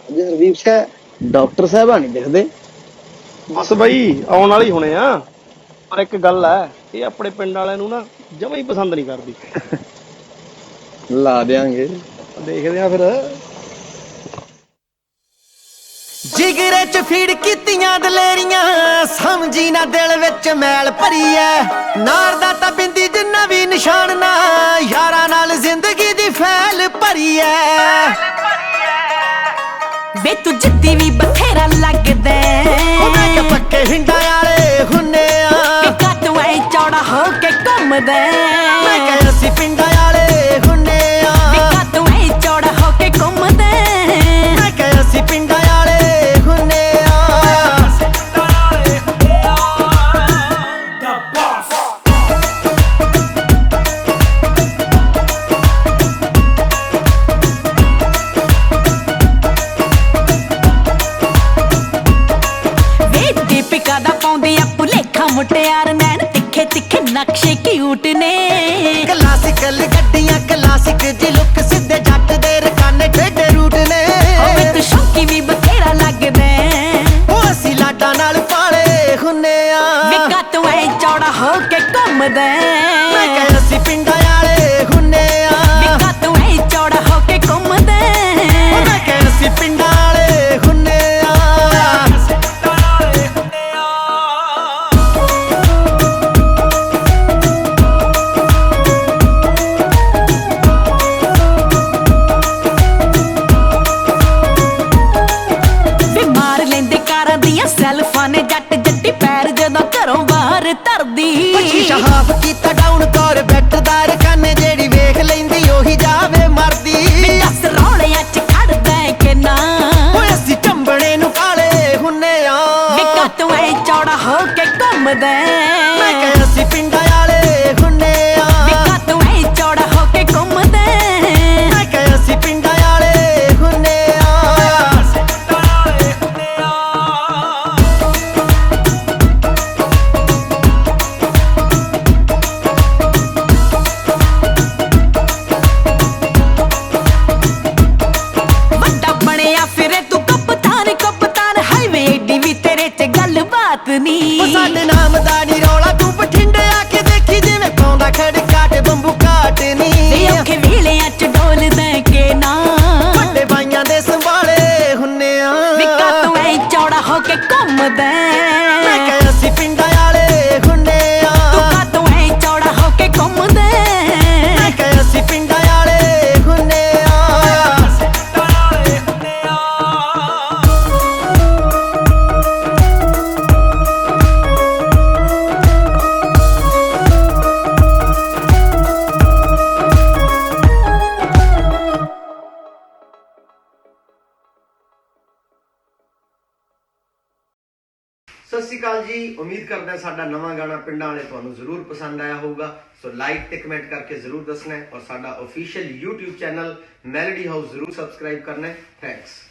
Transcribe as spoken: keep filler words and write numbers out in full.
Hardeep Singh doctor ਸਾਹਿਬਾ ਨਹੀਂ ਦਿਖਦੇ। ਬਸ ਬਈ ਆਉਣ ਵਾਲੀ ਹੋਣੇ ਆ, ਪਰ ਇੱਕ ਗੱਲ ਹੈ, ਇਹ ਆਪਣੇ ਪਿੰਡ ਵਾਲਿਆਂ ਨੂੰ ਨਾ ਜਮਾਂ ਹੀ ਪਸੰਦ ਨਹੀਂ ਕਰਦੀ। ਲਾ ਦਿਆਂਗੇ, ਦੇਖਦੇ ਆ ਫਿਰ। ਜਿਗਰੇ ਚ ਫੀੜ ਕੀਤੀਆਂ ਦਲੇਰੀਆਂ, ਸਮਝੀ ਨਾ ਦਿਲ ਵਿੱਚ ਮੈਲ ਭਰੀ ਐ। ਨਾਰ ਦਾ ਤਾਂ ਬਿੰਦੀ ਜਿੰਨਾ ਵੀ ਨਿਸ਼ਾਨ ਨਾ, ਯਾਰਾਂ ਨਾਲ ਜ਼ਿੰਦਗੀ ਦੀ ਫੈਲ ਭਰੀ ਐ। ਵੇ ਤੂੰ ਜਿੱਤੀ ਵੀ ਬਥੇਰਾ ਲੱਗਦਾ, ਉਹਨਾਂ ਕੇ ਪੱਕੇ ਹਿੰਡਾਂ ਵਾਲੇ ਹੁੰਨੇ ਆ। ਕਿੱਕਾ ਤੂੰ ਐ ਚੌੜਾ ਹੋ ਕੇ ਘੁੰਮਦਾ, ਮੈਂ ਕਿਹਾ ਅਸੀਂ ਪਿੰਡਾਂ ਵਾਲੇ ਹੁੰਨੇ ਆ। ਕਿੱਕਾ ਤੂੰ ਐ ਚੌੜਾ ਹੋ ਕੇ ਘੁੰਮਦਾ, ਮੈਂ ਕਿਹਾ ਅਸੀਂ ਪਿੰਡਾਂ ਵਾਲੇ ਹੁੰਨੇ ਆ। ਵੇ ਦੀਪਿਕਾ ਦਾ ਪਾਉਂਦੀ ਆ ਭੁਲੇਖਾ ਮੁਟਿਆਰ, ਨੈਣ ਤਿੱਖੇ ਤਿੱਖੇ ਨਕਸ਼ੇ ਕਿਊਟ ਨੇ। ਕਲਾਸਿਕਲ ਗੱਡੀਆਂ ਕਲਾਸਿਕ ਜੀ ਲੁੱਕ, ਸਿੱਧੇ ਜੱਟ ਦੇ ਰਕਾਨੇ ਟੇਢੇ ਰੂਟ ਨੇ। ਵੇ ਤੂੰ ਸ਼ੌਕੀ ਵੀ ਬਥੇਰਾ ਲੱਗਦਾ, ਉਹ ਅਸੀਂ ਲਾਡਾਂ ਨਾਲ ਪਾਲੇ ਹੁੰਨੇ ਆ। ਕਿੱਕਾ ਤੂੰ ਐ ਚੌੜਾ ਹੋ ਕੇ ਘੁੰਮਦਾ, ਮੈਂ ਕਿਹਾ ਅਸੀਂ ਪਿੰਡਾਂ ਵਾਲੇ ਹੁੰਨੇ ਆ। ਕਿੱਕਾ ਤੂੰ ਐ ਚੌੜਾ ਹੋ ਕੇ ਘੁੰਮਦਾ, ਮੈਂ ਕਿਹਾ ਅਸੀਂ ਪਿੰਡਾਂ ਵਾਲੇ ਹੁੰਨੇ ਆ। ਵੇ ਮਾਰ ਲੈਂਦੇ ਕਾਰਾਂ ਦੀਆਂ ਸੈਲਫਾਂ ਨੇ ਜੱਟ ਜੱਟੀ ਪੈਰ ਜਦੋਂ ਘਰੋਂ ਬਾਹਰ ਧਰਦੀ। ਸ਼ੀਸ਼ਾ ਹਾਫ ਕੀਤਾ ਡਾਊਨ ਕਰ ਬੈਠਦਾ ਰਕਾਨੇ, ਜਿਹੜੀ ਵੇਖ ਲੈਂਦੀ ਉਹੀ ਜਾਵੇ ਮਰਦੀ। ਵੇ ਦੱਸ ਰੌਲਿਆਂ ਚ ਖੜਦਾ ਕਿ ਨਾ, ਓਏ ਅਸੀਂ ਚੰਬਣੇ ਨੂੰ ਕਾਲੇ ਹੁੰਨੇ ਆ। ਵਿਕਾ ਤੂੰ ਐ ਚੌੜਾ ਹੋ ਕੇ ਘੁੰਮਦਾ, ਮੈਂ ਕਿਹਾ ਅਸੀਂ ਪਿੰਡਾਂ ਵਾਲੇ ਹੁੰਨੇ ਆ। ਵਿਕਾ ਤੂੰ ਐ ਚੌੜਾ ਹੋ ਕੇ ਘੁੰਮਦਾ, ਮੈਂ ਕਿਹਾ ਅਸੀਂ ਪਿੰਡਾਂ ਵਾਲੇ ਹੁੰਨੇ ਆ। ਵੱਡਾ ਬਣਿਆ ਫਿਰੇ ਤੂੰ ਕਪਤਾਨ ਕਪਤਾਨ, ਹਾਈਵੇ ਏਡੀ ਵੀ ਤੇਰੇ ਚ ਗੱਲਬਾਤ ਉਹ ਨਹੀਂ। ਸਾਡੇ ਨਾਮ ਦਾ ਨੀ ਰੌਲਾ, ਤੂੰ ਬਠਿੰਡੇ ਆ ਕੇ ਦੇਖੀ ਜਿਵੇਂ ਪਾਉਂਦਾ ਖੜਕਾ ਤੇ ਬੰਬੂ ਕਾਟ ਵੇ ਨੀ। ਔਖੇ ਵੇਲਿਆਂ ਚ ਡੋਲਦਾ ਕਿ ਨਾ, ਵੱਡੇ ਬਾਈਆਂ ਦੇ ਸੰਭਾਲੇ ਹੁੰਨੇ ਆ। ਵਿਕਾ ਤੂੰ ਐ ਚੌੜਾ ਹੋ ਕੇ ਘੁੰਮਦਾ, ਮੈਂ ਕਿਹਾ ਅਸੀਂ ਪਿੰਡਾਂ ਵਾਲੇ ਹੁੰਨੇ ਆ। ਵਿਕਾ ਤੂੰ ਐ ਚੌੜਾ ਹੋ ਕੇ ਘੁੰਮਦਾ, ਮੈਂ ਕਿਹਾ ਅਸੀਂ ਪਿੰਡਾਂ ਵਾਲੇ ਹੁੰਨੇ ਆ। ਸਤਿ ਸ਼੍ਰੀ ਅਕਾਲ ਜੀ। ਉਮੀਦ ਕਰਦਾ ਸਾਡਾ ਨਵਾਂ ਗਾਣਾ ਪਿੰਡਾਂ ਵਾਲੇ ਤੁਹਾਨੂੰ ਜ਼ਰੂਰ ਪਸੰਦ ਆਇਆ ਹੋਊਗਾ। ਸੋ ਲਾਈਕ ਤੇ ਕਮੈਂਟ ਕਰਕੇ ਜ਼ਰੂਰ ਦੱਸਣਾ ਹੈ, ਔਰ ਸਾਡਾ official YouTube channel melody house ਜ਼ਰੂਰ ਸਬਸਕ੍ਰਾਈਬ ਕਰਨਾ ਹੈ। ਥੈਂਕਸ।